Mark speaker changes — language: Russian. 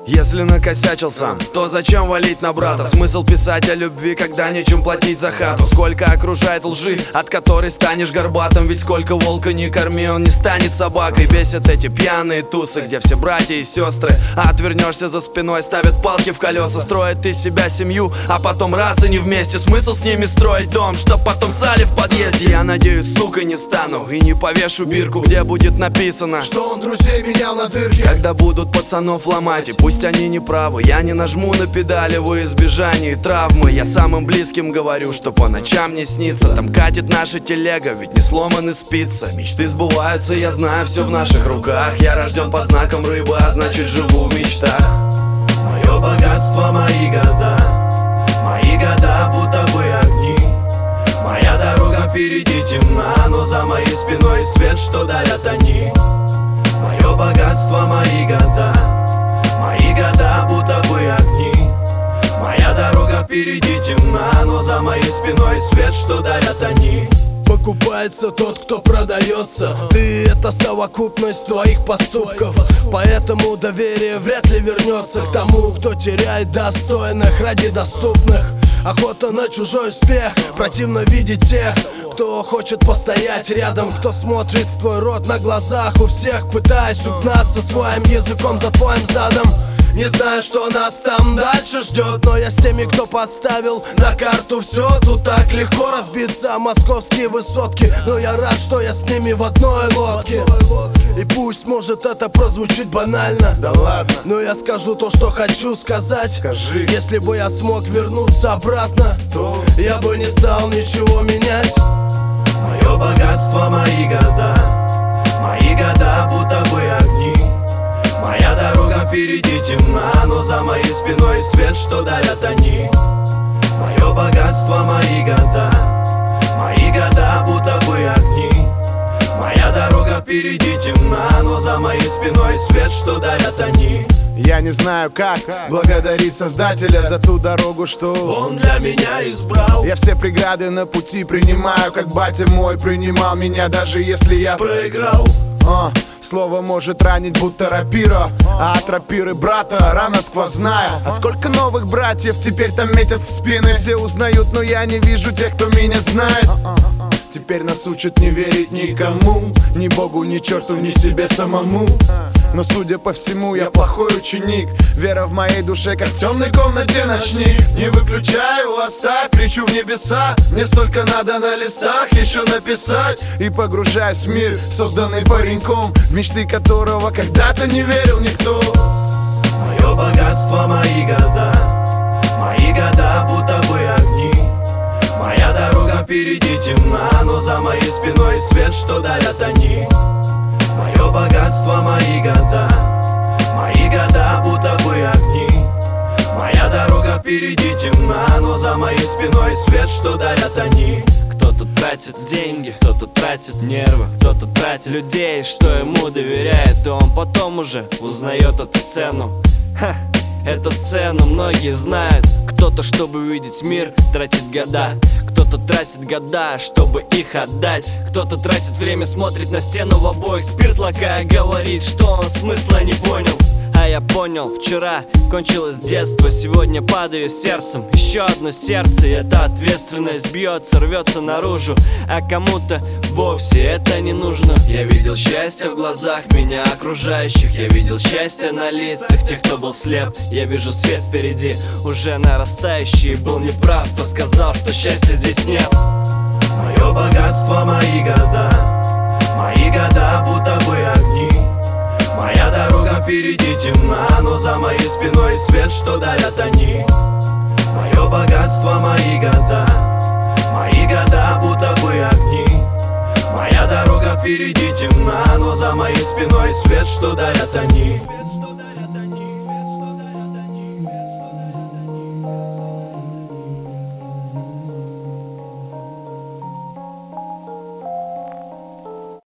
Speaker 1: Если накосячил сам, то зачем валить на брата? Смысл писать о любви, когда нечем платить за хату? Сколько окружает лжи, от которой станешь горбатым? Ведь сколько волка не корми, он не станет собакой. Бесят эти пьяные тусы, где все братья и сестры, а отвернешься за спиной, ставят палки в колеса. Строят из себя семью, а потом раз и не вместе. Смысл с ними строить дом, чтоб потом сали в подъезде. Я надеюсь, сукой не стану и не повешу бирку, где будет написано,
Speaker 2: что он друзей менял на дырки.
Speaker 1: Когда будут пацанов ломать, и пусть они не правы, я не нажму на педали во избежание травмы. Я самым близким говорю, что по ночам не снится. Там катит наша телега, ведь не сломаны спицы. Мечты сбываются, я знаю, все в наших руках. Я рожден под знаком рыбы, а значит живу в мечтах.
Speaker 2: Мое богатство, мои года будто бы огни. Моя дорога впереди темна, но за моей спиной свет, что дарят они. Мое богатство, мои года будто бы огни. Моя дорога впереди темна, но за моей спиной свет, что дарят они. Покупается тот, кто продается. Ты — это совокупность твоих поступков. Поэтому доверие вряд ли вернется к тому, кто теряет достойных ради доступных. Охота на чужой успех, противно видеть тех, кто хочет постоять рядом, кто смотрит в твой рот на глазах у всех, пытаясь угнаться своим языком за твоим задом. Не знаю, что нас там дальше ждет, но я с теми, кто поставил на карту все. Тут так легко разбиться о московские высотки, но я рад, что я с ними в одной лодке. И пусть, может, это прозвучит банально,
Speaker 1: да ладно,
Speaker 2: но я скажу то, что хочу сказать.
Speaker 1: Скажи.
Speaker 2: Если бы я смог вернуться обратно, то я бы не стал ничего менять. Мое богатство, мои года будто бы огни. Моя дорога впереди темна, но за моей спиной свет, что дарят они. Мое богатство, мои года будто бы огни. Моя дорога впереди темна, но за моей спиной свет, что дарят они.
Speaker 1: Я не знаю, как благодарить Создателя за ту дорогу, что
Speaker 2: он для меня избрал.
Speaker 1: Я все преграды на пути принимаю, как батя мой принимал меня, даже если я
Speaker 2: проиграл.
Speaker 1: Слово может ранить, будто рапира, а от рапиры брата рана сквозная. А сколько новых братьев теперь там метят в спины. Все узнают, но я не вижу тех, кто меня знает. Теперь нас учат не верить никому, ни Богу, ни черту, ни себе самому. Но судя по всему, я плохой ученик. Вера в моей душе, как в темной комнате ночник. Не выключаю, оставь, кричу в небеса. Мне столько надо на листах еще написать. И погружаюсь в мир, созданный пареньком, в мечты которого когда-то не верил никто.
Speaker 2: Мое богатство, мои года будто бы огни. Моя дорога впереди темна, но за моей спиной свет, что дарят они. Мое богатство, мои года будто бы огни. Моя дорога впереди темна, но за моей спиной свет, что дарят они.
Speaker 3: Кто-то тратит деньги, кто-то тратит нервы, кто-то тратит людей, что ему доверяет, и он потом уже узнает эту цену. Эту цену многие знают. Кто-то, чтобы увидеть мир, тратит года. Кто-то тратит года, чтобы их отдать. Кто-то тратит время, смотрит на стену в обоих, спирт лакая, говорит, что он смысла не понял. А я понял, вчера кончилось детство, сегодня падаю сердцем. Еще одно сердце, и эта ответственность бьется, рвется наружу, а кому-то вовсе это не нужно. Я видел счастье в глазах меня окружающих, я видел счастье на лицах тех, кто был слеп. Я вижу свет впереди, уже нарастающий, был неправ, кто сказал, что счастья здесь нет.
Speaker 2: Мое богатство, мои года будто бы огни. Моя дорога впереди темна, но за моей спиной свет, что дарят они. Мое богатство, мои года будто бы огни. Моя дорога впереди темна, но за моей спиной свет, что дарят они.